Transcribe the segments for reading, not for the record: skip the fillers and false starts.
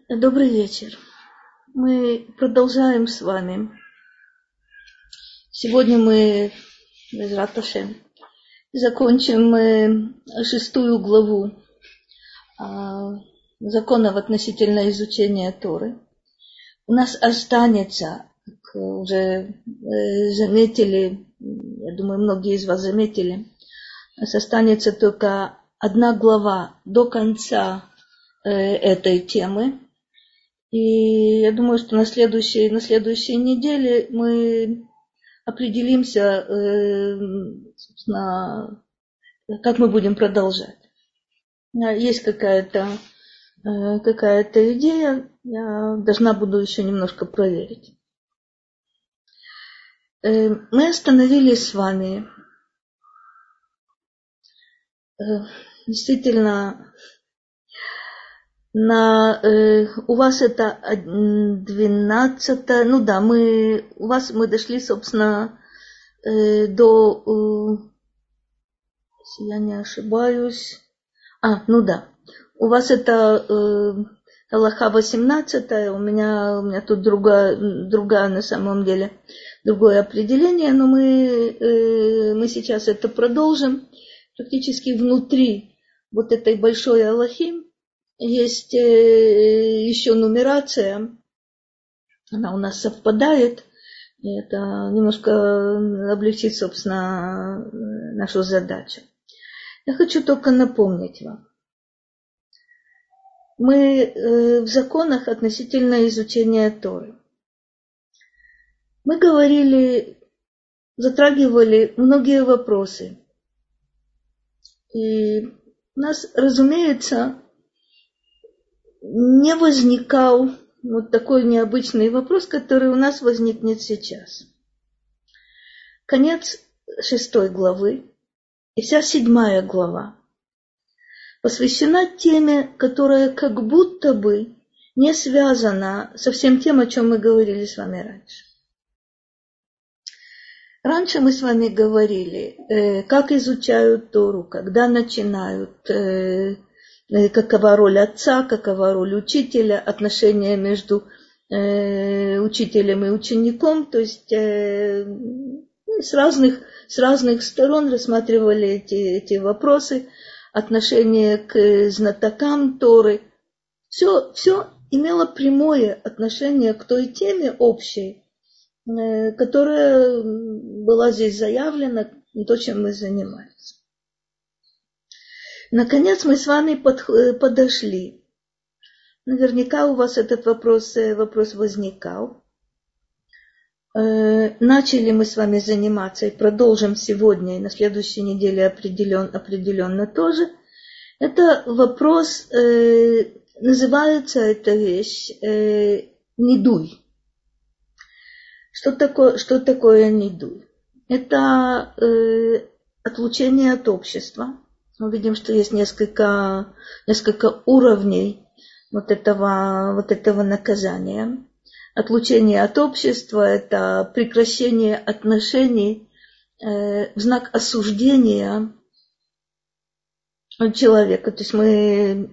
Добрый вечер. Мы продолжаем с вами. Сегодня мы, Безрат Ашем, закончим 6 главу законов относительно изучения Торы. У нас останется, как уже заметили, я думаю, многие из вас заметили, у нас останется только одна глава до конца этой темы. И я думаю, что на следующей неделе мы определимся, собственно, как мы будем продолжать. Есть какая-то идея, я должна буду еще немножко проверить. Мы остановились с вами действительно у вас это 12, мы дошли, собственно, до, если я не ошибаюсь, у вас это Галаха 18, у меня тут другая на самом деле, другое определение, но мы сейчас это продолжим. Практически внутри вот этой большой Алахи есть еще нумерация, она у нас совпадает, и это немножко облегчит, собственно, нашу задачу. Я хочу только напомнить вам. Мы в законах относительно изучения Торы. Мы затрагивали многие вопросы. И у нас, разумеется, не возникал вот такой необычный вопрос, который у нас возникнет сейчас. Конец 6 главы и вся 7 глава посвящена теме, которая как будто бы не связана со всем тем, о чем мы говорили с вами раньше. Раньше мы с вами говорили, как изучают Тору, когда начинают, какова роль отца, какова роль учителя, отношения между учителем и учеником, то есть с разных сторон рассматривали эти вопросы, отношение к знатокам Торы. Все имело прямое отношение к той теме общей, которая была здесь заявлена, то, чем мы занимаемся. Наконец мы с вами подошли. Наверняка у вас этот вопрос возникал. Начали мы с вами заниматься и продолжим сегодня и на следующей неделе определенно тоже. Это вопрос, называется эта вещь нидуй. Что такое нидуй? Это отлучение от общества. Мы видим, что есть несколько уровней вот этого наказания. Отлучение от общества – это прекращение отношений в знак осуждения человека. То есть мы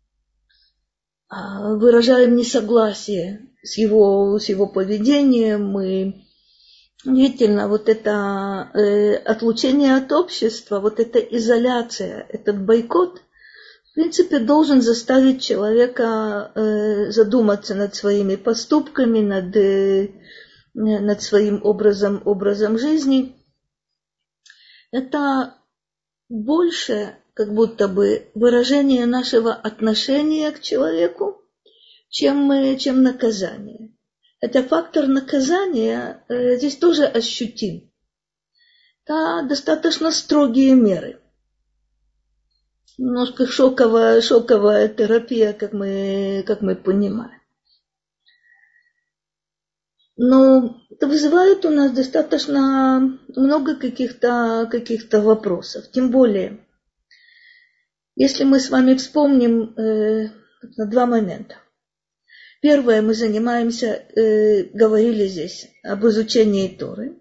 выражаем несогласие с его поведением. Мы действительно вот это отлучение от общества, вот эта изоляция, этот бойкот, в принципе, должен заставить человека задуматься над своими поступками, над своим образом жизни. Это больше как будто бы выражение нашего отношения к человеку, чем наказание. Хотя фактор наказания здесь тоже ощутим. Это достаточно строгие меры. Немножко шоковая терапия, как мы понимаем. Но это вызывает у нас достаточно много каких-то вопросов. Тем более, если мы с вами вспомним на 2 момента. Первое, мы говорили здесь об изучении Торы.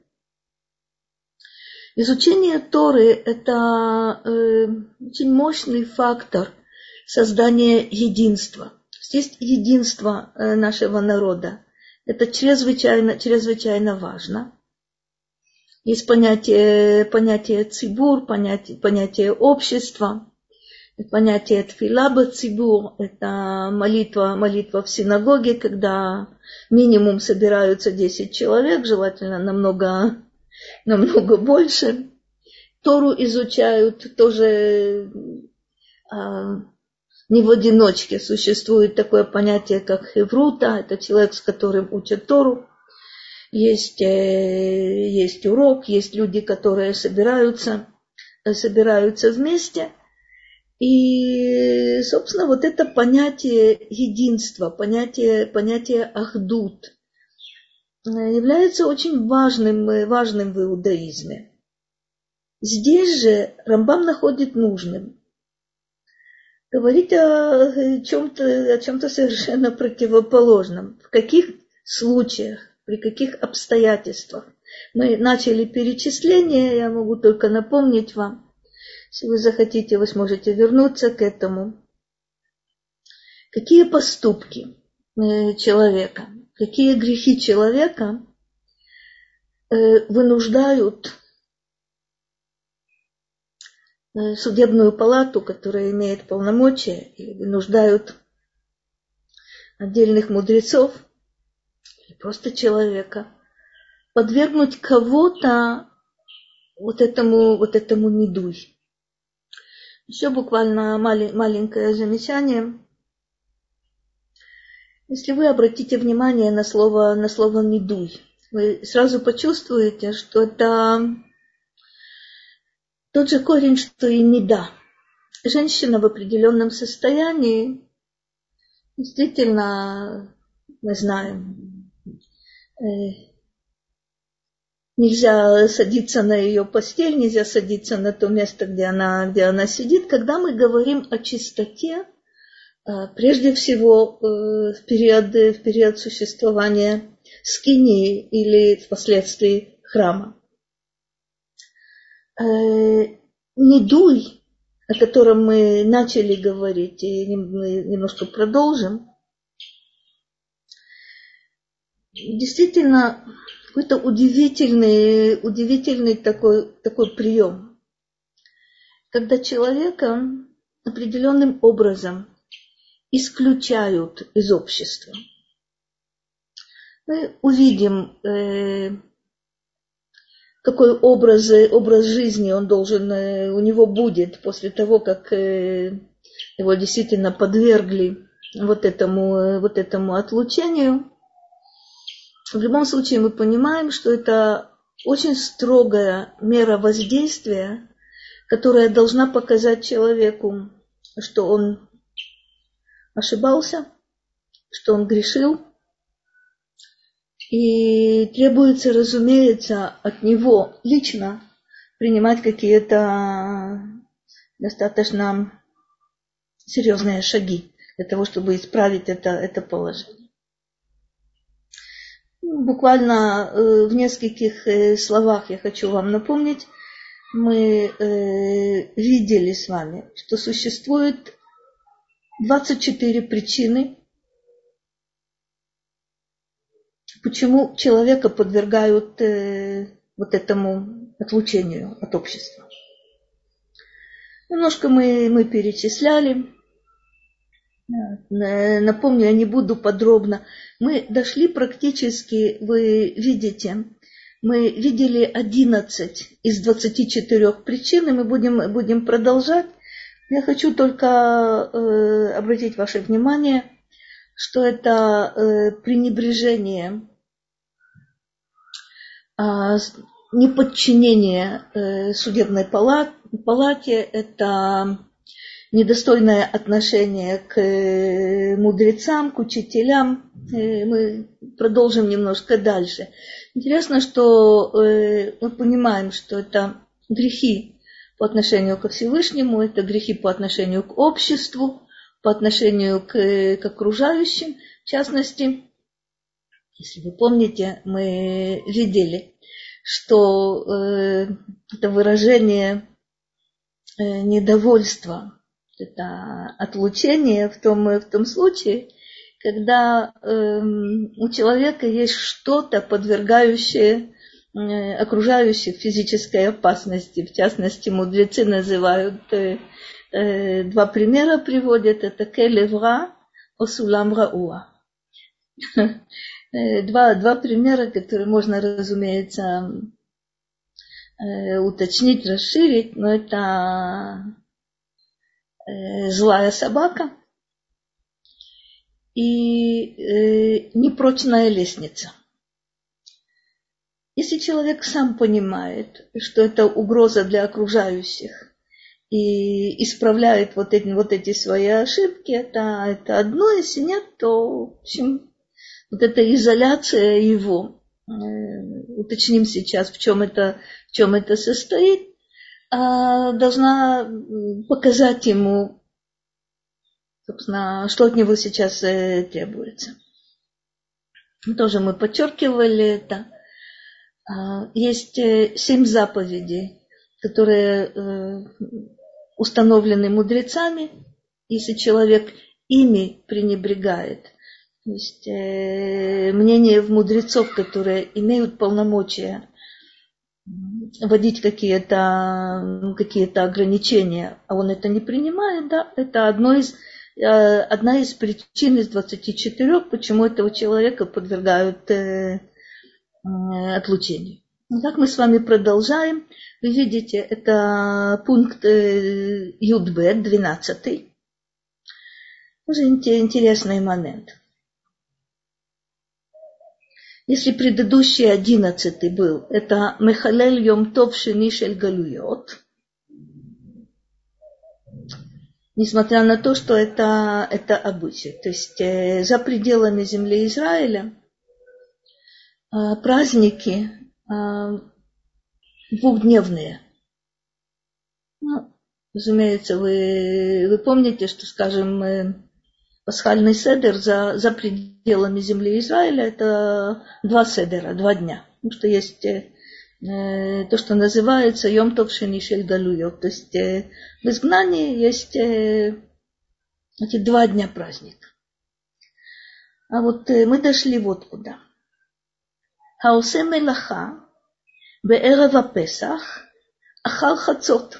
Изучение Торы – это очень мощный фактор создания единства. есть единство нашего народа. Это чрезвычайно, чрезвычайно важно. Есть понятие цибур, понятие общества, понятие тфила бацибур, это молитва в синагоге, когда минимум собираются 10 человек, желательно намного больше. Тору изучают тоже не в одиночке. Существует такое понятие, как хеврута, это человек, с которым учат Тору. Есть урок, есть люди, которые собираются вместе. И, собственно, вот это понятие единства, понятие ахдут является очень важным в иудаизме. Здесь же Рамбам находит нужным говорить о чем-то совершенно противоположном. В каких случаях, при каких обстоятельствах. Мы начали перечисление, я могу только напомнить вам. Если вы захотите, вы сможете вернуться к этому. Какие поступки человека, какие грехи человека вынуждают судебную палату, которая имеет полномочия, или вынуждают отдельных мудрецов, или просто человека, подвергнуть кого-то вот этому недуй. Еще буквально маленькое замечание. Если вы обратите внимание на слово «недуй», вы сразу почувствуете, что это тот же корень, что и «меда». Женщина в определенном состоянии, действительно, мы знаем, нельзя садиться на ее постель, нельзя садиться на то место, где она сидит. Когда мы говорим о чистоте, прежде всего в период существования скинии или впоследствии храма. Недуй, о котором мы начали говорить и мы немножко продолжим, действительно какой-то удивительный такой прием, когда человека определенным образом исключают из общества. Мы увидим, какой образ жизни он должен, у него будет после того, как его действительно подвергли вот этому отлучению. В любом случае мы понимаем, что это очень строгая мера воздействия, которая должна показать человеку, что он ошибался, что он грешил. И требуется, разумеется, от него лично принимать какие-то достаточно серьезные шаги для того, чтобы исправить это положение. Буквально в нескольких словах я хочу вам напомнить, мы видели с вами, что существует 24 причины, почему человека подвергают вот этому отлучению от общества. Немножко мы перечисляли. Напомню, я не буду подробно. Мы дошли практически, вы видите, мы видели 11 из 24 причин, и мы будем продолжать. Я хочу только обратить ваше внимание, что это пренебрежение, неподчинение судебной палате, это недостойное отношение к мудрецам, к учителям. Мы продолжим немножко дальше. Интересно, что мы понимаем, что это грехи по отношению ко Всевышнему, это грехи по отношению к обществу, по отношению к окружающим. В частности, если вы помните, мы видели, что это выражение недовольства, это отлучение в том случае, когда у человека есть что-то, подвергающее окружающих физической опасности. В частности, мудрецы называют, два примера приводят, это келевра о сулам рауа. Два примера, которые можно, разумеется, уточнить, расширить, но это злая собака и непрочная лестница. Если человек сам понимает, что это угроза для окружающих, и исправляет вот эти свои ошибки, это одно, если нет, то, в общем, вот эта изоляция его, уточним сейчас, в чем это состоит, должна показать ему, собственно, что от него сейчас требуется. Тоже мы подчеркивали это. Есть 7 заповедей, которые установлены мудрецами. Если человек ими пренебрегает, то есть мнение мудрецов, которые имеют полномочия вводить какие-то ограничения, а он это не принимает, да, это одна из причин из 24, почему этого человека подвергают отлучению. Так мы с вами продолжаем. Вы видите, это пункт Юдбет, 12. Тоже интересный момент. Если предыдущий 11 был, это Мехалель Йом Тов Шени Шель Галуйот, несмотря на то, что это обычай. То есть за пределами земли Израиля праздники двухдневные. Ну, разумеется, вы помните, что, скажем, пасхальный седер за пределами земли Израиля это 2 седера, 2 дня. Потому что есть то, что называется Йом Тов Шени Шель Галуйот. То есть в изгнании есть эти 2 дня праздника. А вот мы дошли вот куда. העושה מלאכה בערב הפסח אחר חצות.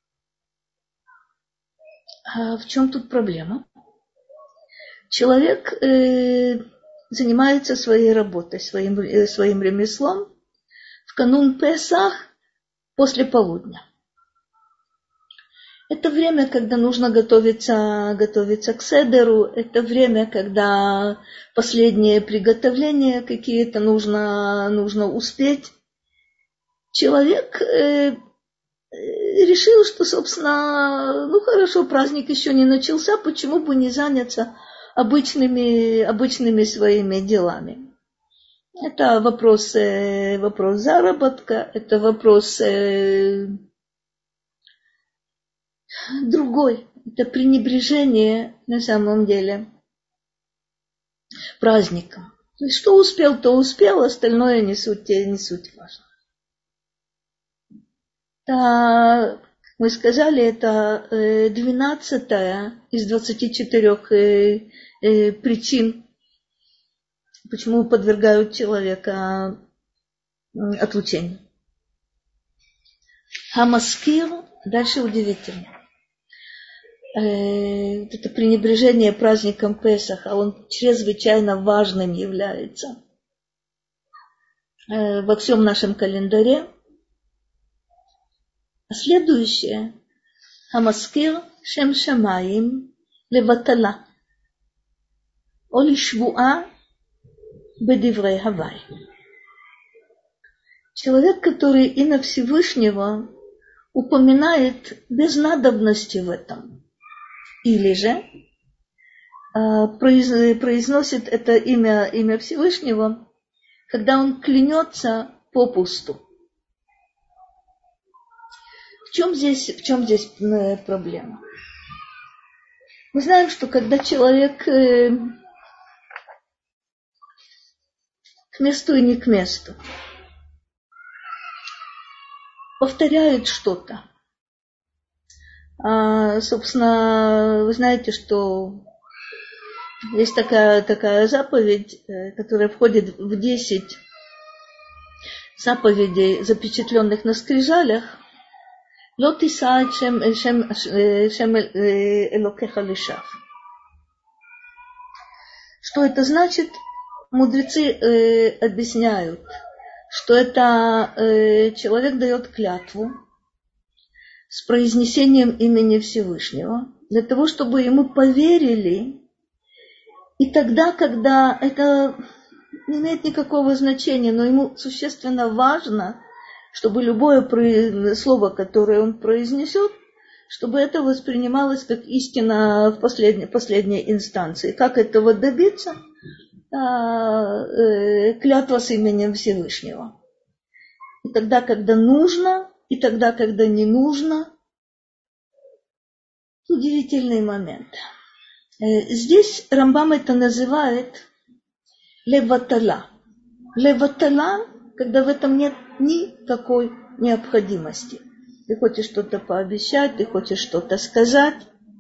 А в чем тут проблема? Человек занимается своей работой, своим ремеслом в канун Песах после полудня. Это время, когда нужно готовиться к седеру, это время, когда последние приготовления какие-то нужно успеть. Человек решил, что, собственно, хорошо, праздник еще не начался, почему бы не заняться обычными своими делами. Это вопрос заработка, это вопрос другой. Это пренебрежение на самом деле праздником. То есть, что успел, то успел, остальное не суть важно. Это, как мы сказали, это 12 из 24 причин, почему подвергают человека отлучению. Хамаскир, дальше удивительно. Это пренебрежение праздником Песаха, он чрезвычайно важным является во всем нашем календаре. А следующее Хамаскир Шем Шамаим Леватала Оли Швуа Бедиврей Хавай. Человек, который имя Всевышнего упоминает без надобности в этом, или же произносит это имя Всевышнего, когда он клянется попусту. В чем здесь проблема? Мы знаем, что когда человек к месту и не к месту повторяет что-то. Собственно, вы знаете, что Есть такая заповедь, которая входит в 10 заповедей, запечатленных на скрижалях. Ло тиса шем элокеха лешав. Что это значит? Мудрецы объясняют, что это человек дает клятву с произнесением имени Всевышнего, для того, чтобы ему поверили, и тогда, когда это не имеет никакого значения, но ему существенно важно, чтобы любое слово, которое он произнесет, чтобы это воспринималось как истина в последней инстанции. Как этого добиться? Клятва с именем Всевышнего. И тогда, когда нужно, и тогда, когда не нужно. Удивительный момент. Здесь Рамбам это называет леватала. Леватала, когда в этом нет никакой необходимости. Ты хочешь что-то пообещать, ты хочешь что-то сказать.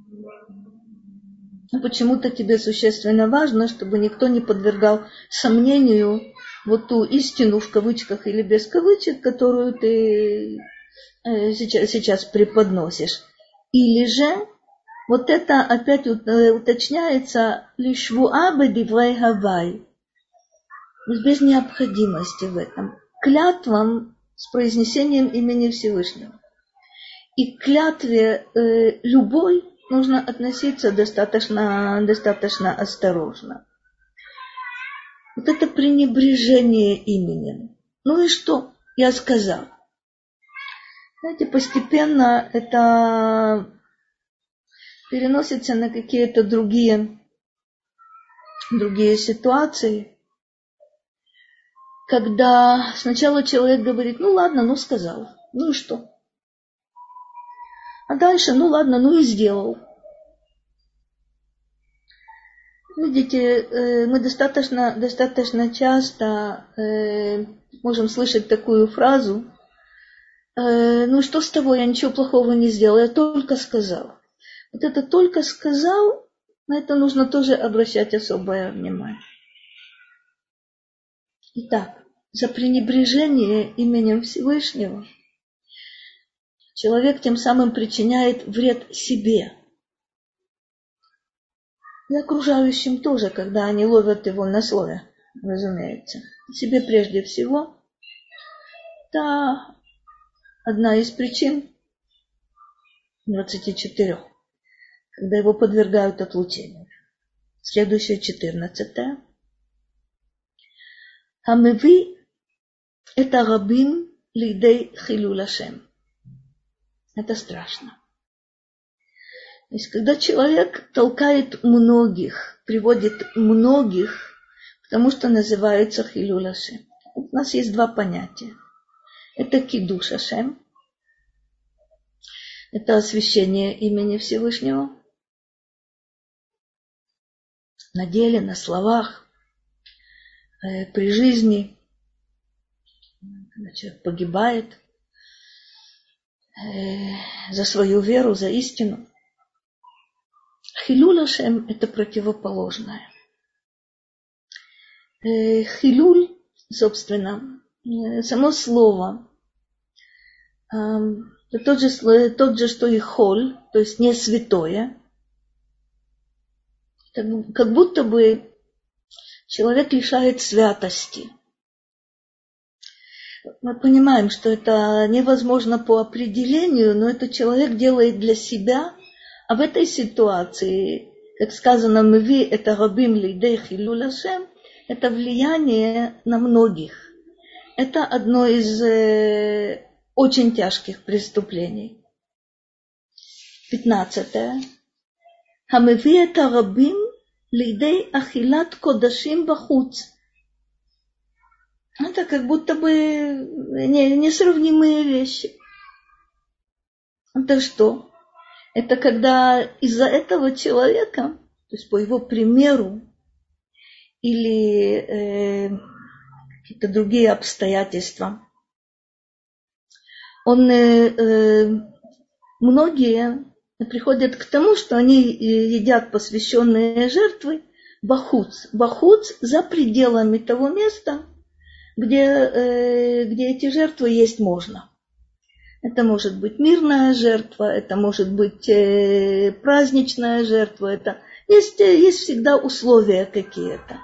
Но почему-то тебе существенно важно, чтобы никто не подвергал сомнению вот ту истину в кавычках или без кавычек, которую ты сейчас преподносишь. Или же вот это опять уточняется лишвуа бедиврей гавай. Без необходимости в этом. Клятвам с произнесением имени Всевышнего. И к клятве любой нужно относиться достаточно осторожно. Вот это пренебрежение именем. Ну и что? Я сказал. Знаете, постепенно это переносится на какие-то другие ситуации, когда сначала человек говорит, ну ладно, ну сказал, ну и что? А дальше, ну ладно, ну и сделал. Видите, мы достаточно часто можем слышать такую фразу, ну что с того, я ничего плохого не сделал, я только сказал. Вот это только сказал, на это нужно тоже обращать особое внимание. Итак, за пренебрежение именем Всевышнего человек тем самым причиняет вред себе. И окружающим тоже, когда они ловят его на слове, разумеется. Себе прежде всего. Это одна из причин 24, когда его подвергают отлучению. Следующая 14. Хамеви это рабим лидей хилюл Ашем. Это страшно. То есть, когда человек толкает многих, приводит многих к тому, что называется хилюл Ашем. У нас есть два понятия. Это кидуш Ашем. Это освящение имени Всевышнего. На деле, на словах, при жизни. Когда человек погибает за свою веру, за истину. Хилюль Ашем – это противоположное. Хилюль, собственно, само слово, тот же, что и холь, то есть не святое. Как будто бы человек лишает святости. Мы понимаем, что это невозможно по определению, но это человек делает для себя. А в этой ситуации, как сказано, «Меви это рабим лидей хилюл Ашем», это влияние на многих. Это одно из очень тяжких преступлений. 15. «Хамеви это рабим лидей ахилат кодашим бахуц». Это как будто бы несравнимые вещи. Это что? Это когда из-за этого человека, то есть по его примеру, или какие-то другие обстоятельства, многие приходят к тому, что они едят посвященные жертвы бахуц. Бахуц за пределами того места, где эти жертвы есть можно. Это может быть мирная жертва, это может быть праздничная жертва. Есть всегда условия какие-то.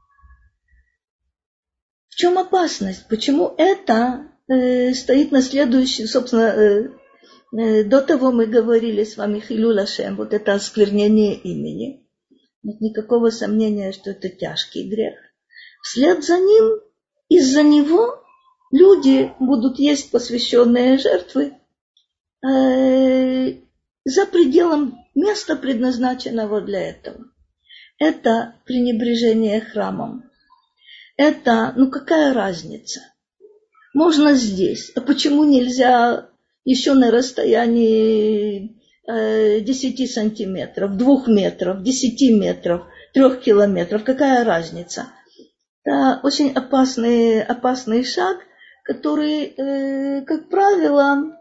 В чем опасность? Почему это стоит на следующем, собственно, до того мы говорили с вами Хилюль Ашем, вот это осквернение имени. Нет никакого сомнения, что это тяжкий грех. Вслед за ним, из-за него люди будут есть посвященные жертвы за пределом места, предназначенного для этого. Это пренебрежение храмом. Это, какая разница? Можно здесь. А почему нельзя еще на расстоянии 10 сантиметров, 2 метров, 10 метров, 3 километров? Какая разница? Это очень опасный шаг, который, как правило,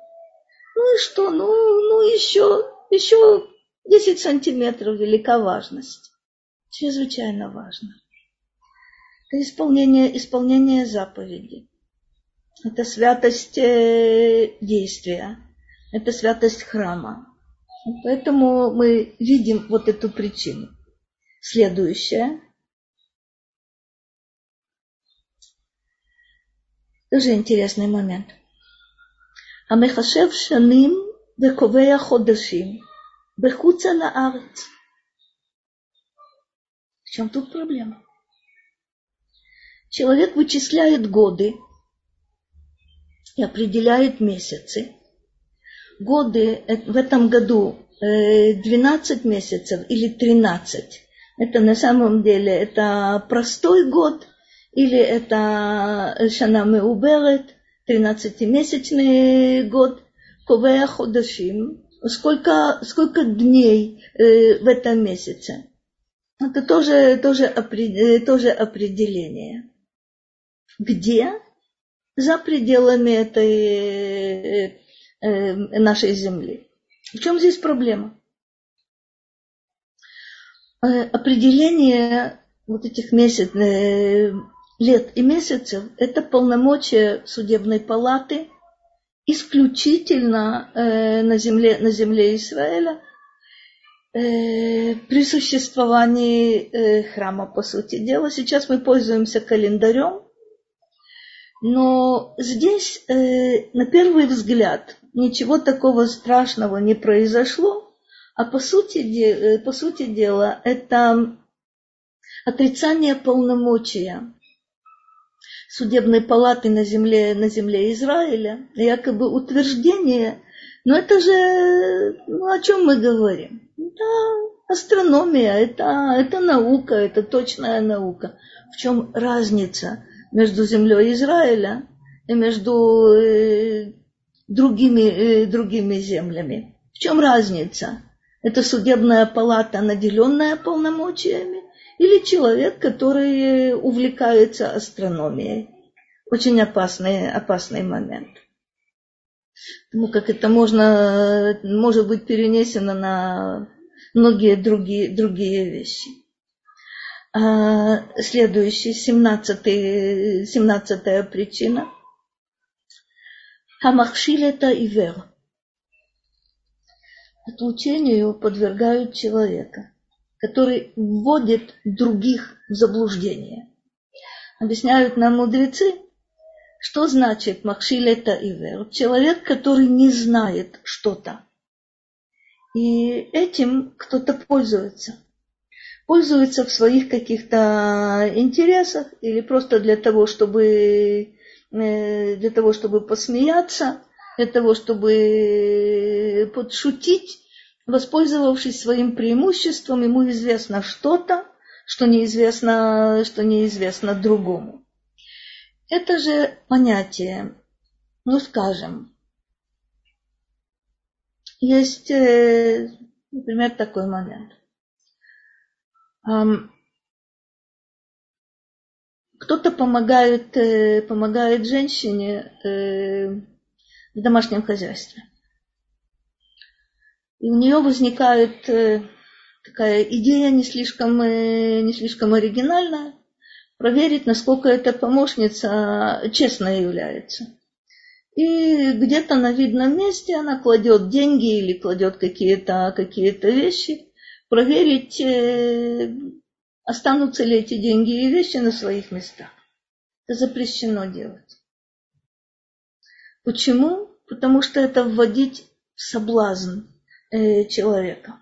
еще 10 сантиметров велика важность. Чрезвычайно важно. Это исполнение заповедей. Это святость действия. Это святость храма. Поэтому мы видим вот эту причину. Следующее. Тоже интересный момент. המחשב שנים וקובע חודשים בחוץ לארץ. В чем тут проблема? Человек вычисляет годы и определяет месяцы. Годы в этом году 12 месяцев или 13. Это на самом деле это простой год или это шана меуберет, 13-месячный год, ковея ходашим. Сколько дней в этом месяце? Это тоже определение. Где? За пределами этой нашей земли. В чем здесь проблема? Определение вот этих лет и месяцев – это полномочия судебной палаты исключительно на земле Израиля при существовании храма, по сути дела. Сейчас мы пользуемся календарем, но здесь, на первый взгляд, ничего такого страшного не произошло, а по сути дела это отрицание полномочия судебной палаты на земле Израиля, якобы утверждение, но это же, о чем мы говорим? Это астрономия, это наука, это точная наука. В чем разница между землей Израиля и между другими землями? В чем разница? Это судебная палата, наделенная полномочиями, или человек, который увлекается астрономией. Очень опасный момент. Потому как это может быть перенесено на многие другие вещи. Следующий, 17-я причина. Хамахшиль это ивер. Отлучению подвергают человека, который вводит других в заблуждение. Объясняют нам мудрецы, что значит махшиль это ивер. Человек, который не знает что-то. И этим кто-то пользуется. Пользуется в своих каких-то интересах или просто для того, чтобы посмеяться, для того, чтобы подшутить, воспользовавшись своим преимуществом, ему известно что-то, что неизвестно другому. Это же понятие, скажем, есть, например, такой момент. Кто-то помогает женщине в домашнем хозяйстве. И у нее возникает такая идея не слишком оригинальная, проверить, насколько эта помощница честно является. И где-то на видном месте она кладет деньги или кладет какие-то вещи, проверить, останутся ли эти деньги и вещи на своих местах. Это запрещено делать. Почему? Потому что это вводить в соблазн человека.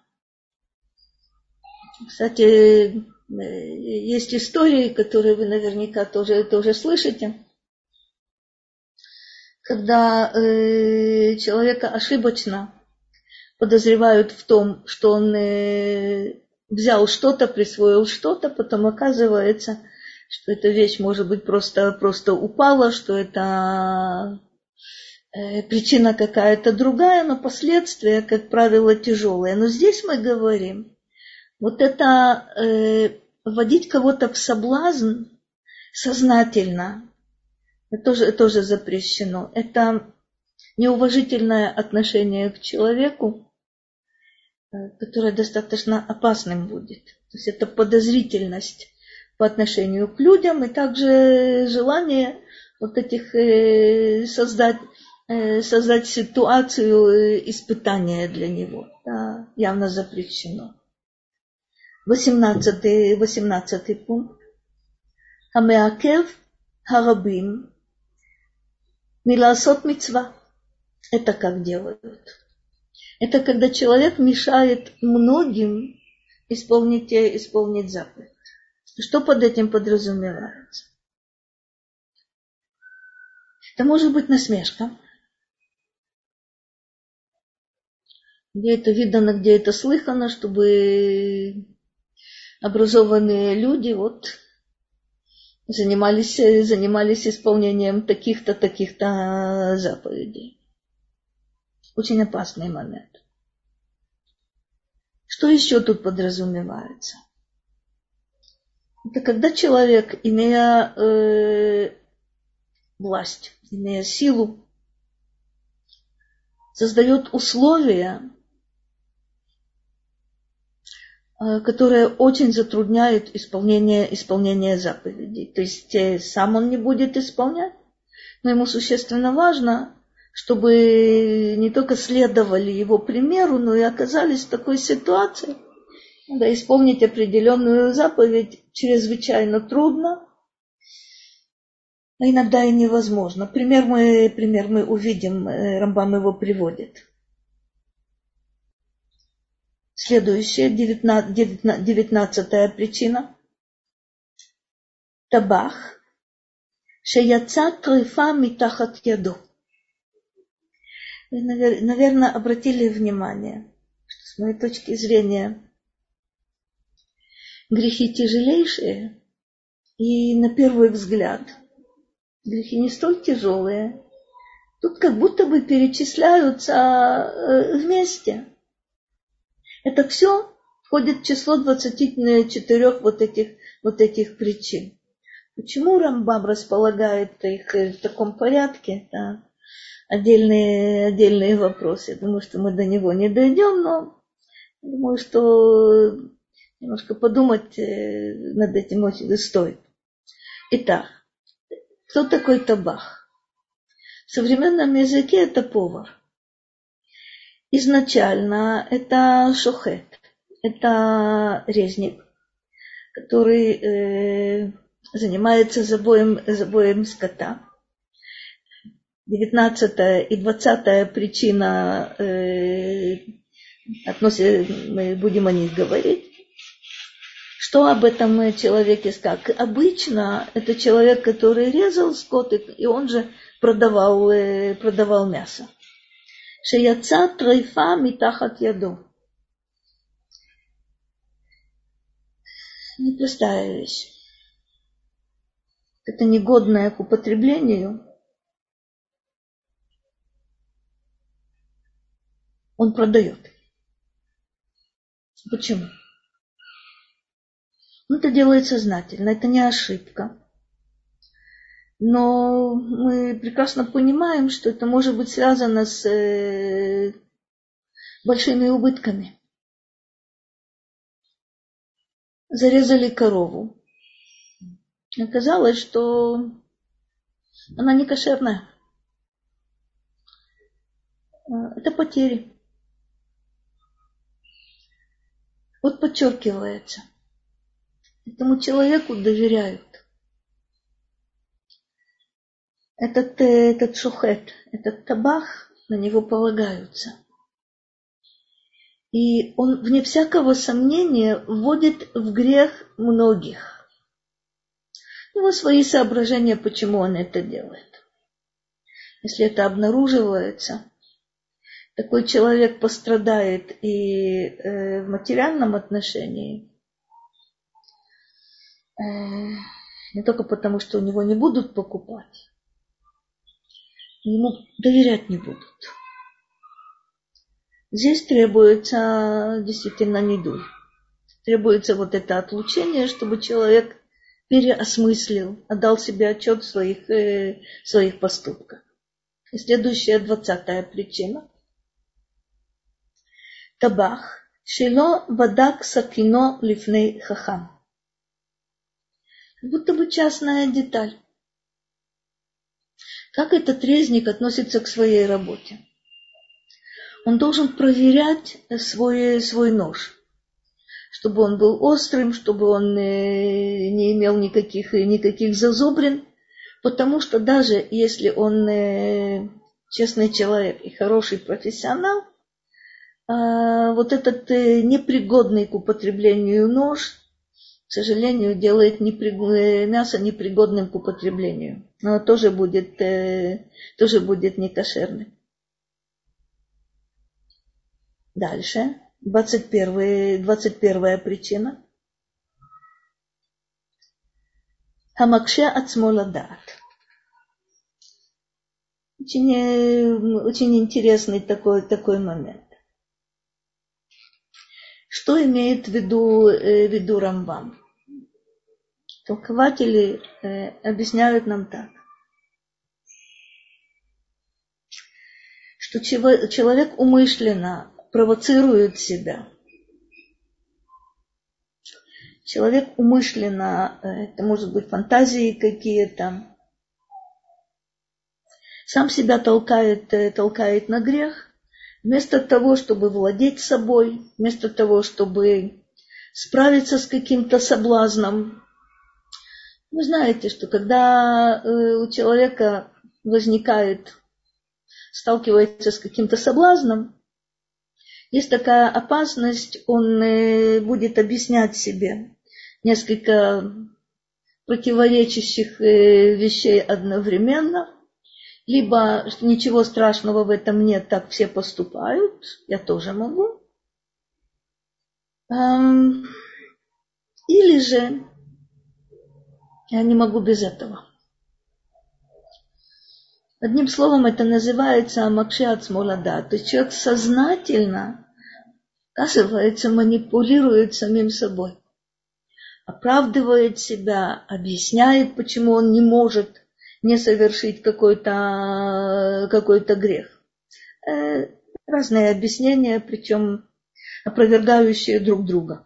Кстати, есть истории, которые вы наверняка тоже слышите, когда человека ошибочно подозревают в том, что он взял что-то, присвоил что-то, потом оказывается, что эта вещь, может быть, просто упала, что это причина какая-то другая, но последствия, как правило, тяжелые. Но здесь мы говорим, вот это вводить кого-то в соблазн сознательно, это тоже запрещено. Это неуважительное отношение к человеку, которое достаточно опасным будет. То есть это подозрительность по отношению к людям и также желание вот этих создать ситуацию испытания для него. Это явно запрещено. 18 пункт. Хамеакев харабим миласот мицва. Это как делают? Это когда человек мешает многим исполнить заповедь. Что под этим подразумевается? Это может быть насмешка. Где это видано, где это слыхано, чтобы образованные люди занимались исполнением таких-то заповедей. Очень опасный момент. Что еще тут подразумевается? Это когда человек, имея власть, имея силу, создает условия, которые очень затрудняют исполнение заповедей. То есть сам он не будет исполнять, но ему существенно важно, чтобы не только следовали его примеру, но и оказались в такой ситуации. Надо исполнить определенную заповедь чрезвычайно трудно, а иногда и невозможно. Пример мы увидим, Рамбам его приводит. Следующая, 19-я причина. Табах. Шеяца трифа митахат яду. Вы, наверное, обратили внимание, что с моей точки зрения грехи тяжелейшие, и на первый взгляд грехи не столь тяжелые. Тут как будто бы перечисляются вместе. Это все входит в число 24 вот этих причин. Почему Рамбам располагает их в таком порядке? Это отдельные вопросы. Я думаю, что мы до него не дойдем, но думаю, что немножко подумать над этим очень стоит. Итак, кто такой табах? В современном языке это повар. Изначально это шохет, это резник, который занимается забоем скота. 19 и 20 причина, мы будем о них говорить. Что об этом человеке сказать? Обычно это человек, который резал скот, и он же продавал мясо. Шеяца трейфа митахат яду. Непростая вещь. Это негодное к употреблению. Он продает. Почему? Это делает сознательно, это не ошибка. Но мы прекрасно понимаем, что это может быть связано с большими убытками. зарезали корову. Оказалось, что она не кошерная. Это потери. Вот подчеркивается. Этому человеку доверяют. Этот шухет, этот табах, на него полагаются. И он, вне всякого сомнения, вводит в грех многих. У него свои соображения, почему он это делает. Если это обнаруживается, такой человек пострадает и в материальном отношении, не только потому, что у него не будут покупать, ему доверять не будут. Здесь требуется действительно недуг. Требуется вот это отлучение, чтобы человек переосмыслил, отдал себе отчет в своих поступках. И следующая 20-я причина. Табах шело вадак сакино лифней хахам. Как будто бы частная деталь. Как этот резник относится к своей работе? Он должен проверять свой нож, чтобы он был острым, чтобы он не имел никаких зазубрин, потому что даже если он честный человек и хороший профессионал, вот этот непригодный к употреблению нож, к сожалению, делает мясо непригодным к употреблению. Но тоже будет некошерным. Дальше, 21-я причина. Хамакше ацмо ладаат. Очень интересный такой момент. Что имеет в виду Рамбам? Толкователи объясняют нам так, что человек умышленно провоцирует себя. Человек умышленно, это может быть фантазии какие-то, сам себя толкает на грех, вместо того, чтобы владеть собой, вместо того, чтобы справиться с каким-то соблазном. Вы знаете, что когда у человека сталкивается с каким-то соблазном, есть такая опасность, он будет объяснять себе несколько противоречащих вещей одновременно, либо ничего страшного в этом нет, так все поступают, я тоже могу. Или же я не могу без этого. Одним словом, это называется макше ацмо ладаат. То есть человек сознательно, оказывается, манипулирует самим собой. Оправдывает себя, объясняет, почему он не может не совершить какой-то грех. Разные объяснения, причем опровергающие друг друга.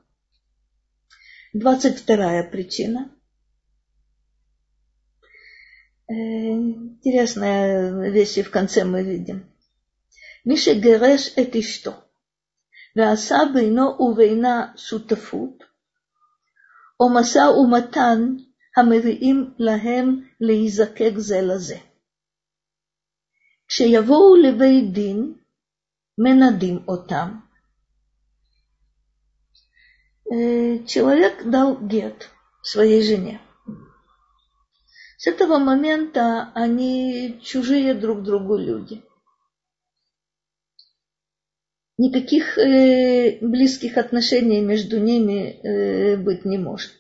22-я причина. Интересная вещь в конце мы видим. Мише гереш эт ишто. ועשה בינו ובינה שותפות, או משא ומתן המביאים להם להיזקק זה לזה. כשיבואו לבית דין, מנדים אותם. Человек дал гет своей жене. С этого момента они чужие друг другу люди. Никаких близких отношений между ними быть не может.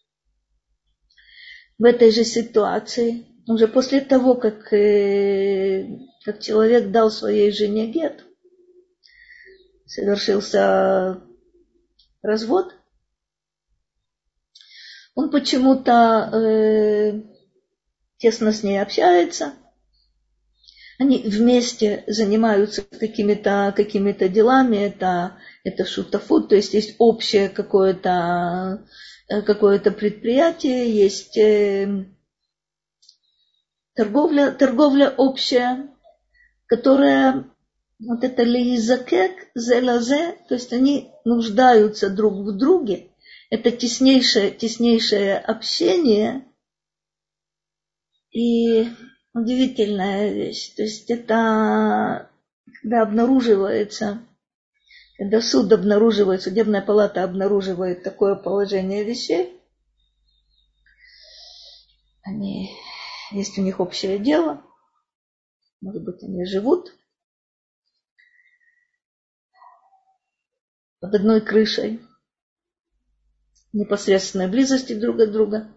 В этой же ситуации, уже после того, как человек дал своей жене гет, совершился развод, он почему-то тесно с ней общается, они вместе занимаются какими-то делами, это шутафут, то есть есть общее какое-то какое-то предприятие, есть торговля общая, которая вот это леизакек, зелазе, то есть они нуждаются друг в друге. Это теснейшее общение и удивительная вещь. То есть это когда обнаруживается, когда суд обнаруживает, судебная палата обнаруживает такое положение вещей, есть у них общее дело, может быть, они живут под одной крышей, в непосредственной близости друг от друга.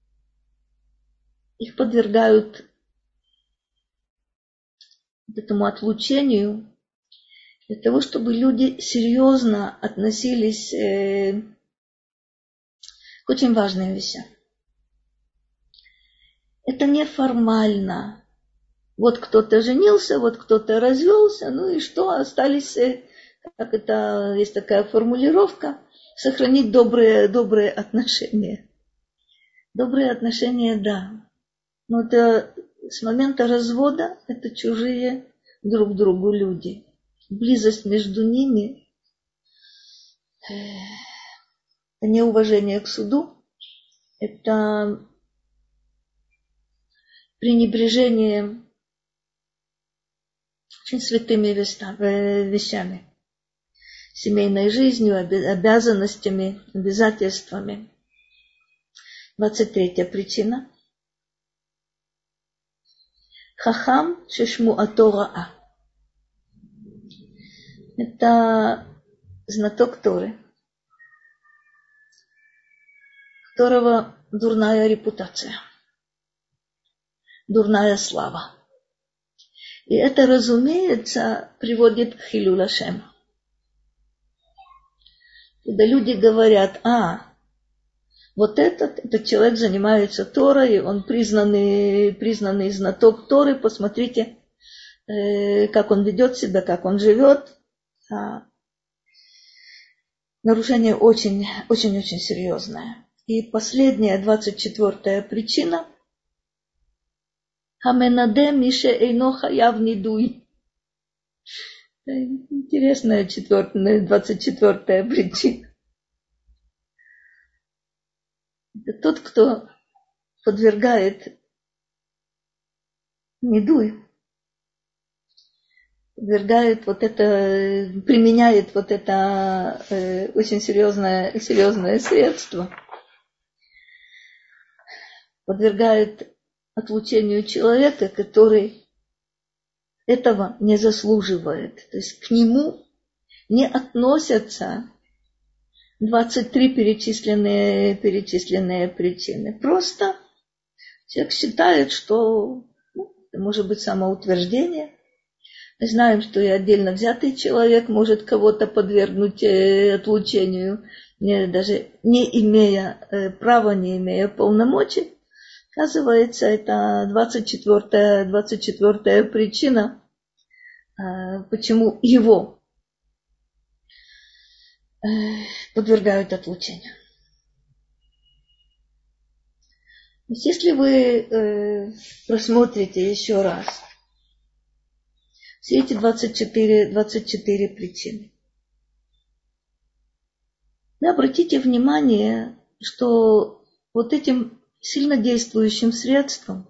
Их подвергают этому отлучению для того, чтобы люди серьезно относились к очень важным вещам. Это не формально. Вот кто-то женился, вот кто-то развелся, ну и что, остались, как это, есть такая формулировка, сохранить добрые отношения. Добрые отношения, да. Но это с момента развода это чужие друг другу люди. Близость между ними – это неуважение к суду, это пренебрежение очень святыми вещами, семейной жизнью, обязанностями, обязательствами. 23-я причина. Хахам шешму атора. Это знаток Торы, у которого дурная репутация, дурная слава. И это, разумеется, приводит к хилюл Ашем. Когда люди говорят, вот этот человек занимается Торой, он признанный знаток Торы, посмотрите, как он ведет себя, как он живет. Нарушение очень-очень серьезное. И последняя, 24-я причина. Хаменаде мише эйно хаяв нидуй. Интересная 24-я причина. Это тот, кто подвергает нидуй, подвергает применяет очень серьезное средство, подвергает отлучению человека, который этого не заслуживает. То есть к нему не относятся 23 перечисленные причины. Просто человек считает, что это может быть самоутверждение. Мы знаем, что и отдельно взятый человек может кого-то подвергнуть отлучению, даже не имея права, не имея полномочий. Оказывается, это 24-я причина, почему его подвергают отлучению. То есть, если вы просмотрите еще раз все эти 24 причины, вы обратите внимание, что вот этим сильно действующим средством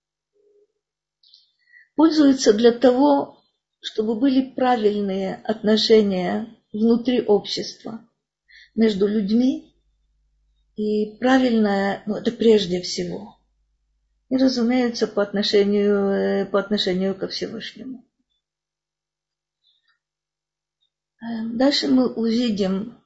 пользуются для того, чтобы были правильные отношения внутри общества, между людьми, и правильное, это прежде всего, и, разумеется, по отношению ко Всевышнему. Дальше мы увидим,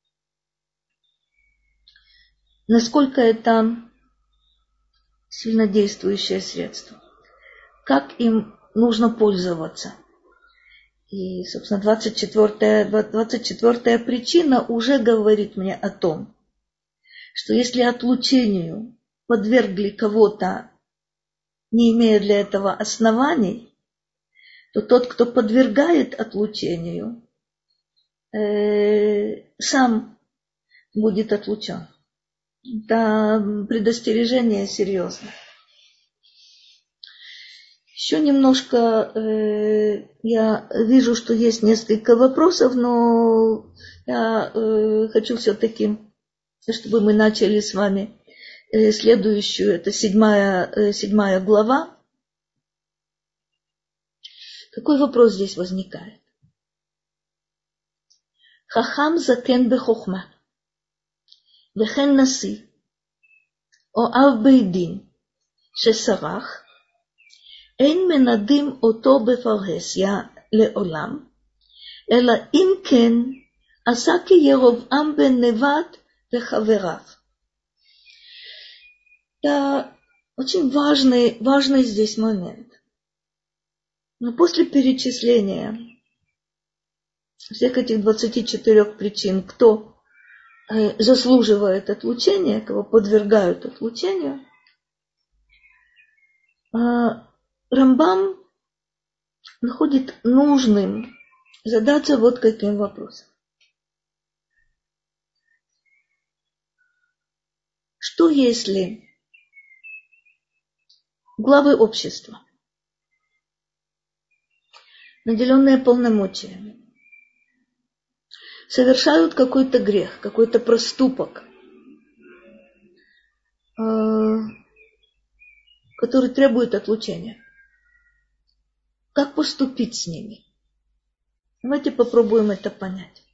насколько это сильно действующее средство, как им нужно пользоваться. И, собственно, 24-я причина уже говорит мне о том, что если отлучению подвергли кого-то, не имея для этого оснований, то тот, кто подвергает отлучению, сам будет отлучен. Это предостережение серьезно. Еще немножко я вижу, что есть несколько вопросов, но я хочу все-таки, чтобы мы начали с вами следующую, это седьмая глава. Какой вопрос здесь возникает? Хахам закен бехохма, вехен наси, о ав бейдин, шесарах, אין מנדים אותו בפרהסיה לעולם, אלא אם כן עשה כירבעם בן נבט וחבריו. Это очень важный здесь момент. Но после перечисления всех этих 24 причин, кто заслуживает отлучения, кого подвергают отлучению, Рамбам находит нужным задаться вот каким вопросом. Что если главы общества, наделенные полномочиями, совершают какой-то грех, какой-то проступок, который требует отлучения? Как поступить с ними? Давайте попробуем это понять.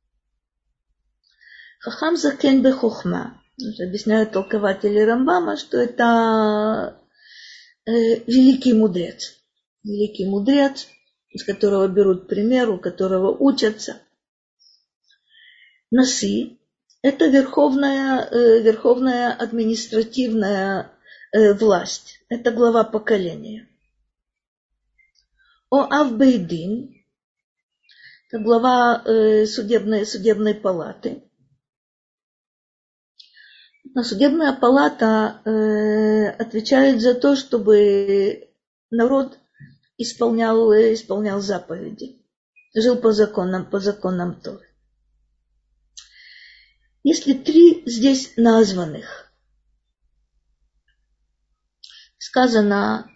Хахам закен бехохма. Объясняют толкователи Рамбама, что это великий мудрец. Великий мудрец, из которого берут пример, у которого учатся. Наси – это верховная административная власть. Это глава поколения. О Авбейдин – это глава судебной палаты. Судебная палата отвечает за то, чтобы народ исполнял заповеди, жил по законам Торы. Если 3 здесь названных, сказано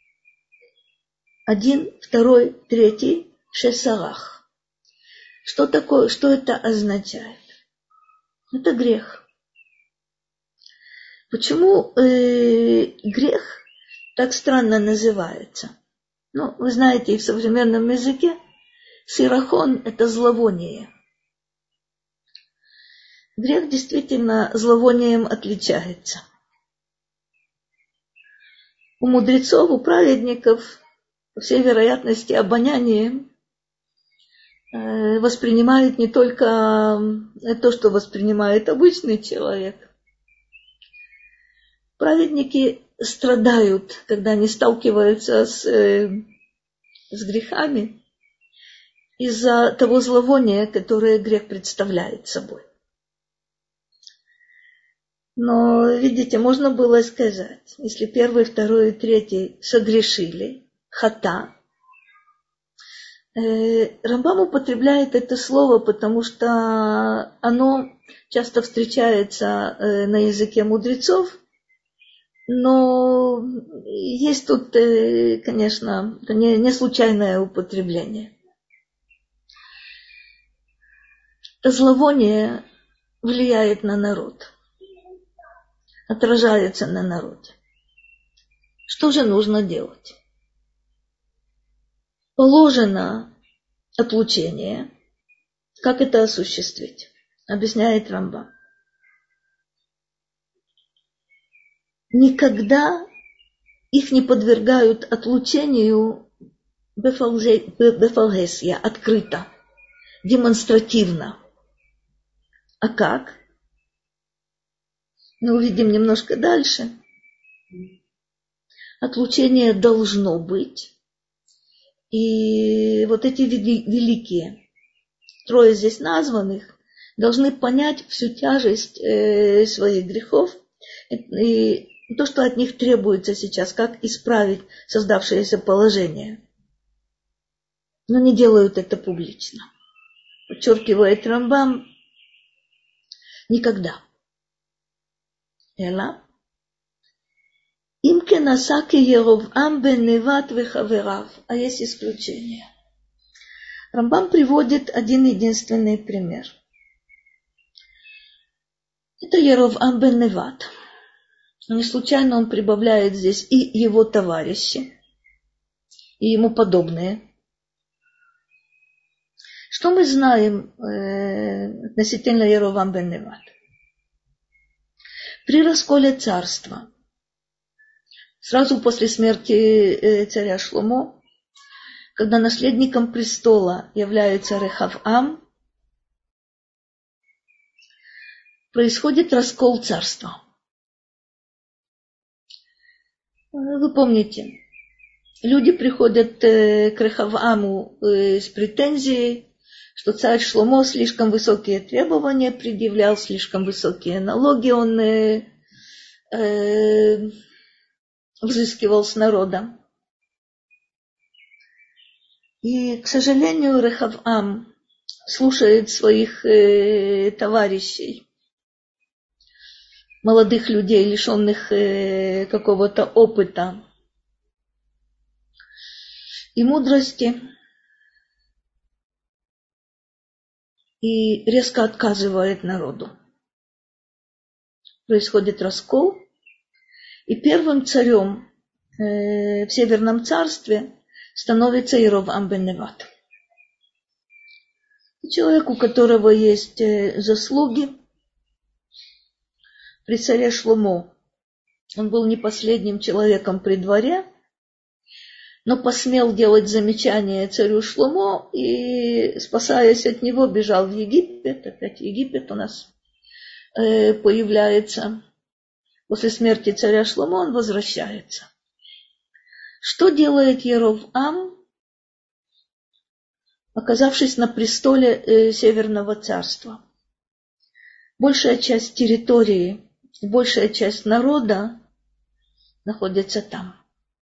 1, 2, 3, шесарах. Что это означает? Это грех. Почему грех так странно называется? Ну, вы знаете, и в современном языке сирахон – это зловоние. Грех действительно зловонием отличается. У мудрецов, у праведников, по всей вероятности, обоняние воспринимает не только то, что воспринимает обычный человек. Праведники страдают, когда они сталкиваются с грехами из-за того зловония, которое грех представляет собой. Но, видите, можно было сказать, если 1, 2 и 3 согрешили, хата, Рамбам употребляет это слово, потому что оно часто встречается на языке мудрецов, но есть тут, конечно, не случайное употребление. Зловоние влияет на народ, отражается на народе. Что же нужно делать? Положено отлучение. Как это осуществить? Объясняет Рамбам. Никогда их не подвергают отлучению бефалгесия, открыто, демонстративно. А как? Мы увидим немножко дальше. Отлучение должно быть. И вот эти великие, 3 здесь названных, должны понять всю тяжесть своих грехов и то, что от них требуется сейчас, как исправить создавшееся положение. Но не делают это публично. Подчеркивает Рамбам, никогда. Эла. Им кен аса керовам бен Неват вехаверав. А есть исключение. Рамбам приводит один единственный пример. Это Еровам бен Неват. Не случайно он прибавляет здесь и его товарищи, и ему подобные. Что мы знаем относительно Еровам бен Неват? При расколе царства, сразу после смерти царя Шломо, когда наследником престола является Рехавам, происходит раскол царства. Вы помните, люди приходят к Рехаваму с претензией, что царь Шломо слишком высокие требования предъявлял, слишком высокие налоги он взыскивал с народа. И, к сожалению, Рехавам слушает своих товарищей, молодых людей, лишенных какого-то опыта и мудрости, и резко отказывает народу. Происходит раскол, и первым царем в Северном царстве становится Еровам бен Неват. Человек, у которого есть заслуги. При царе Шломо он был не последним человеком при дворе, но посмел делать замечания царю Шломо и, спасаясь от него, бежал в Египет. Опять Египет у нас появляется. После смерти царя Шломо он возвращается. Что делает Еровам, оказавшись на престоле Северного царства? Большая часть территории, большая часть народа находится там.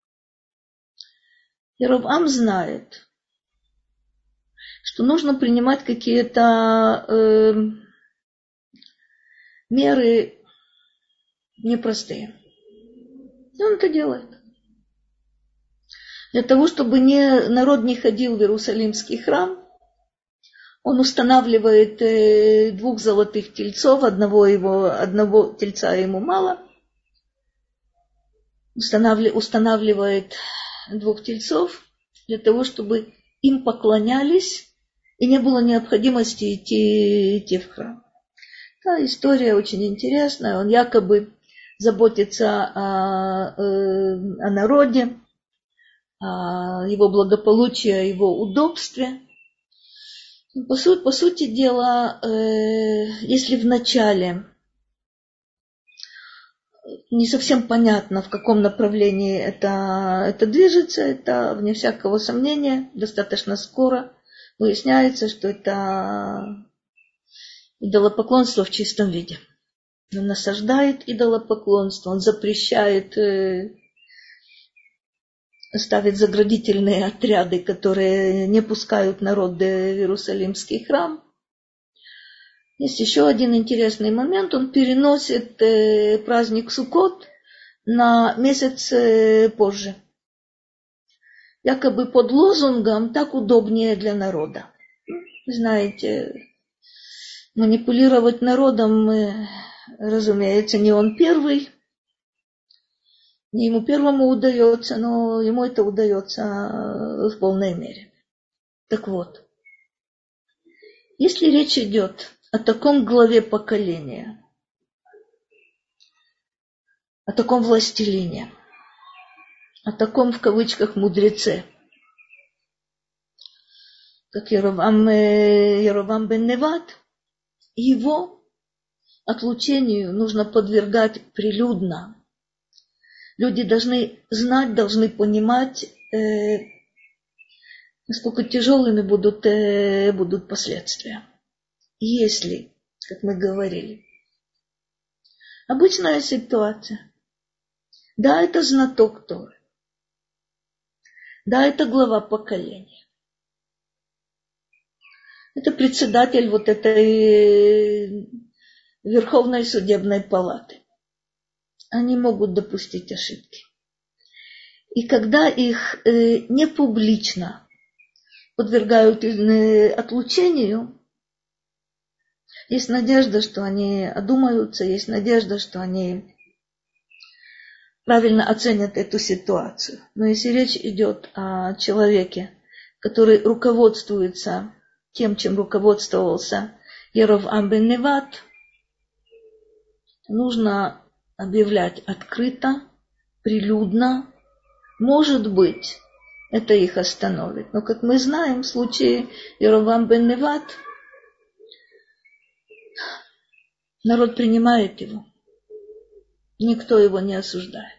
Еровам знает, что нужно принимать какие-то меры непростые. И он это делает. Для того, чтобы народ не ходил в Иерусалимский храм, он устанавливает 2 золотых тельцов, одного тельца ему мало, устанавливает 2 тельцов для того, чтобы им поклонялись и не было необходимости идти в храм. Та история очень интересная. Он якобы заботится о народе, о его благополучии, о его удобстве. По сути дела, если вначале не совсем понятно, в каком направлении это движется, это, вне всякого сомнения, достаточно скоро выясняется, что это идолопоклонство в чистом виде. Он насаждает идолопоклонство, он запрещает, ставит заградительные отряды, которые не пускают народ в Иерусалимский храм. Есть еще один интересный момент. Он переносит праздник Суккот на месяц позже. Якобы под лозунгом «так удобнее для народа». Знаете, манипулировать народом, разумеется, не он первый. Не ему первому удается, но ему это удается в полной мере. Так вот, если речь идет о таком главе поколения, о таком властелине, о таком, в кавычках, мудреце, как Еровам бен Неват, его отлучению нужно подвергать прилюдно. Люди должны знать, должны понимать, насколько тяжелыми будут последствия. Если, как мы говорили, обычная ситуация, да, это знаток Торы, да, это глава поколения, это председатель вот этой Верховной судебной палаты. они могут допустить ошибки. И когда их не публично подвергают отлучению, есть надежда, что они одумаются, есть надежда, что они правильно оценят эту ситуацию. Но если речь идет о человеке, который руководствуется тем, чем руководствовался Яровам бен Неват, нужно объявлять открыто, прилюдно. Может быть, это их остановит. Но, как мы знаем, в случае Яровам бен Неват народ принимает его. Никто его не осуждает.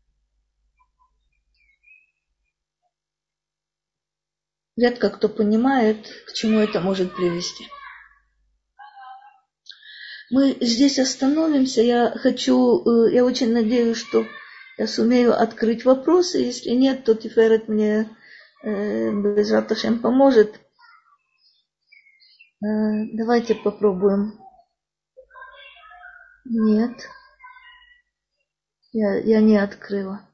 Редко кто понимает, к чему это может привести. Мы здесь остановимся. Я очень надеюсь, что я сумею открыть вопросы. Если нет, то Тиферет мне Безрат Ашем поможет. Давайте попробуем. Нет. Я не открыла.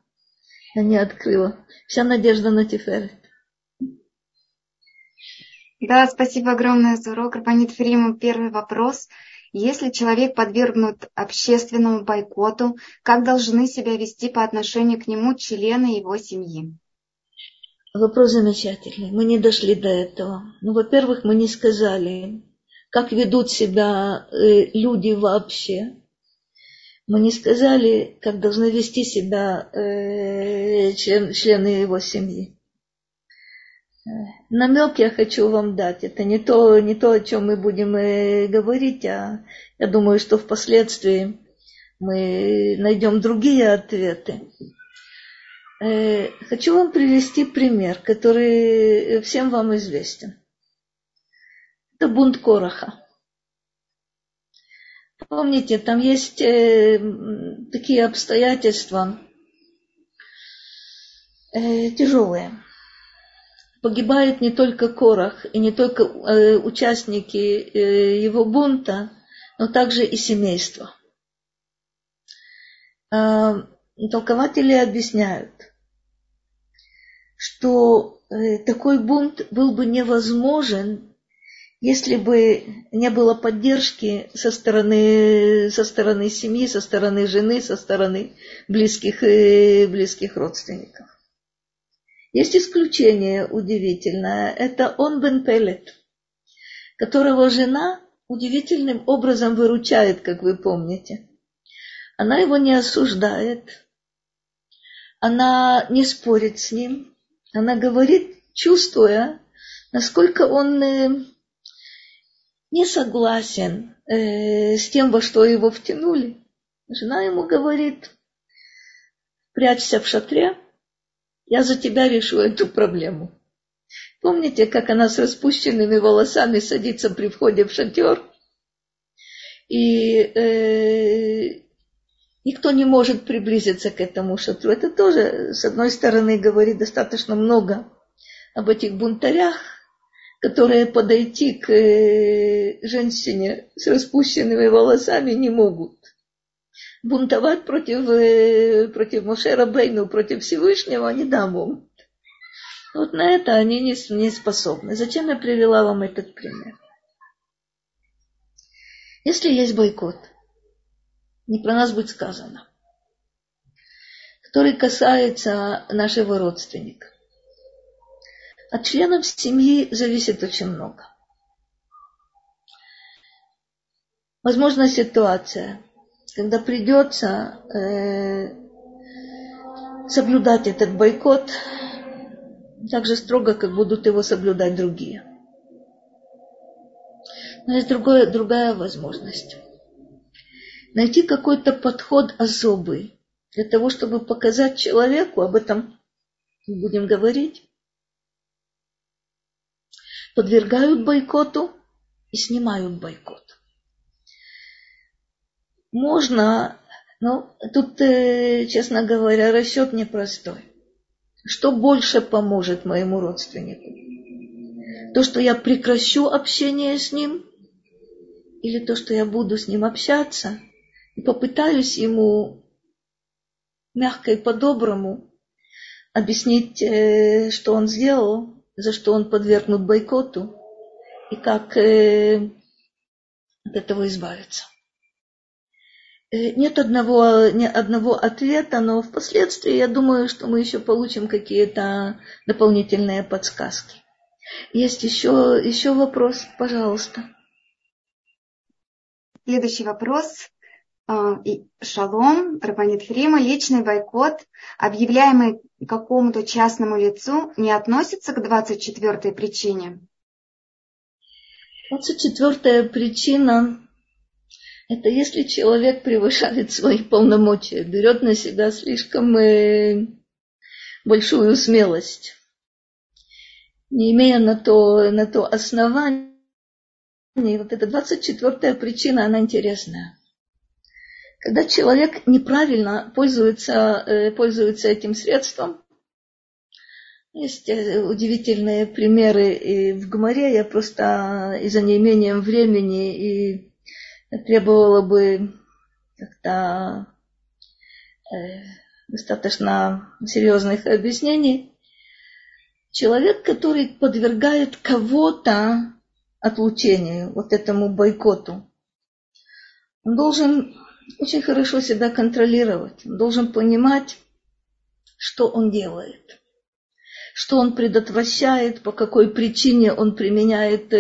Вся надежда на Тиферет. Да, спасибо огромное за урок. Рабанит Фриму, первый вопрос. Если человек подвергнут общественному бойкоту, как должны себя вести по отношению к нему члены его семьи? Вопрос замечательный. Мы не дошли до этого. Во-первых, мы не сказали, как ведут себя люди вообще. Мы не сказали, как должны вести себя члены его семьи. Намек я хочу вам дать. Это не то, о чем мы будем говорить, а я думаю, что впоследствии мы найдем другие ответы. Хочу вам привести пример, который всем вам известен. Это бунт Кораха. Помните, там есть такие обстоятельства тяжелые. Погибает не только Корах и не только участники его бунта, но также и семейство. Толкователи объясняют, что такой бунт был бы невозможен, если бы не было поддержки со стороны семьи, со стороны жены, со стороны близких родственников. Есть исключение удивительное. Это Он бен Пелет, которого жена удивительным образом выручает, как вы помните. Она его не осуждает, она не спорит с ним, она говорит, чувствуя, насколько он не согласен с тем, во что его втянули. Жена ему говорит, прячься в шатре, я за тебя решу эту проблему. Помните, как она с распущенными волосами садится при входе в шатер? И никто не может приблизиться к этому шатру. Это тоже, с одной стороны, говорит достаточно много об этих бунтарях, которые подойти к женщине с распущенными волосами не могут. Бунтовать против Моше Рабейну, против Всевышнего они могут. Вот на это они не способны. Зачем я привела вам этот пример? Если есть бойкот, не про нас будет сказано, который касается нашего родственника, от членов семьи зависит очень много. Возможна ситуация, когда придется соблюдать этот бойкот так же строго, как будут его соблюдать другие. Но есть другая возможность. Найти какой-то подход особый для того, чтобы показать человеку, об этом будем говорить, подвергают бойкоту и снимают бойкот. Можно, но тут, честно говоря, расчет непростой. Что больше поможет моему родственнику? То, что я прекращу общение с ним, или то, что я буду с ним общаться и попытаюсь ему мягко и по-доброму объяснить, что он сделал, за что он подвергнут бойкоту, и как от этого избавиться. Нет ни одного ответа, но впоследствии я думаю, что мы еще получим какие-то дополнительные подсказки. Есть еще вопрос, пожалуйста. Следующий вопрос. Шалом, Рабанит Фрима. Личный бойкот, объявляемый какому-то частному лицу, не относится к 24-й причине? 24-я причина – это если человек превышает свои полномочия, берет на себя слишком большую смелость, не имея на то основания. Вот эта 24-я причина, она интересная. Когда человек неправильно пользуется этим средством, есть удивительные примеры и в Гемаре, я просто из-за неимением времени и требовала бы как-то достаточно серьезных объяснений. Человек, который подвергает кого-то отлучению, вот этому бойкоту, он должен очень хорошо себя контролировать, он должен понимать, что он делает, что он предотвращает, по какой причине он применяет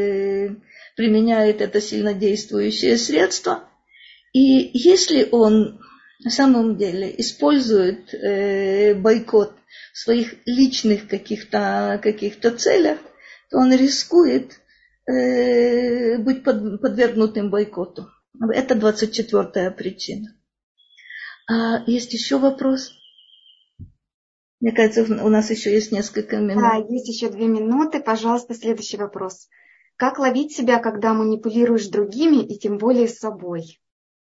это сильнодействующее средство. И если он на самом деле использует бойкот в своих личных каких-то целях, то он рискует быть подвергнутым бойкоту. Это 24-я причина. А есть еще вопрос? Мне кажется, у нас еще есть несколько минут. Да, есть еще 2 минуты. Пожалуйста, следующий вопрос. Как ловить себя, когда манипулируешь другими и тем более собой?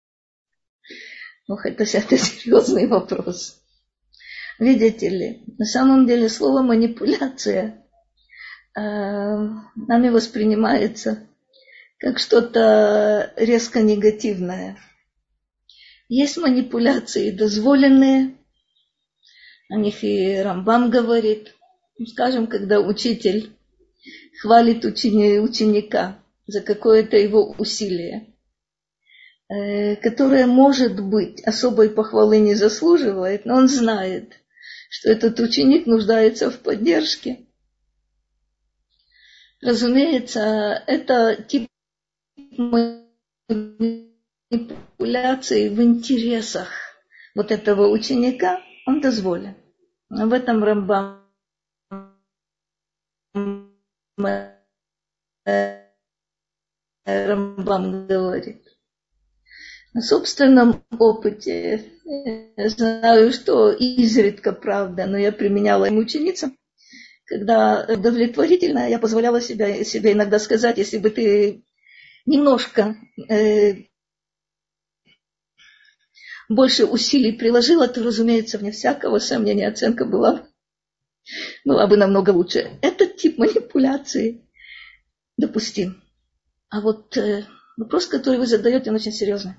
Это серьезный вопрос. Видите ли, на самом деле слово манипуляция нами воспринимается как что-то резко негативное. Есть манипуляции дозволенные, о них и Рамбам говорит. Скажем, когда учитель хвалит ученика за какое-то его усилие, которое, может быть, особой похвалы не заслуживает, но он знает, что этот ученик нуждается в поддержке. Разумеется, это тип манипуляции в интересах вот этого ученика, он дозволен. Об этом Рамбам говорит. На собственном опыте я знаю, что изредка, правда, но я применяла им ученицам, когда удовлетворительно я позволяла себе иногда сказать, если бы ты немножко больше усилий приложила, то, разумеется, вне всякого сомнения, оценка была бы намного лучше. Этот тип манипуляции допустим. А вот вопрос, который вы задаете, он очень серьезный.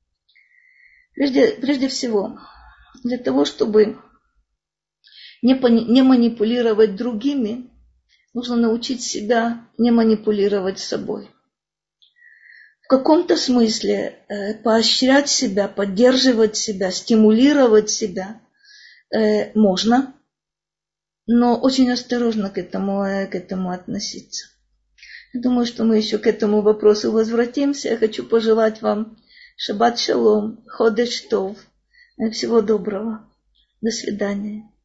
Прежде всего, для того, чтобы не манипулировать другими, нужно научить себя не манипулировать собой. В каком-то смысле поощрять себя, поддерживать себя, стимулировать себя можно, но очень осторожно к этому относиться. Я думаю, что мы еще к этому вопросу возвратимся. Я хочу пожелать вам шаббат шалом, ходеш тов, всего доброго. До свидания.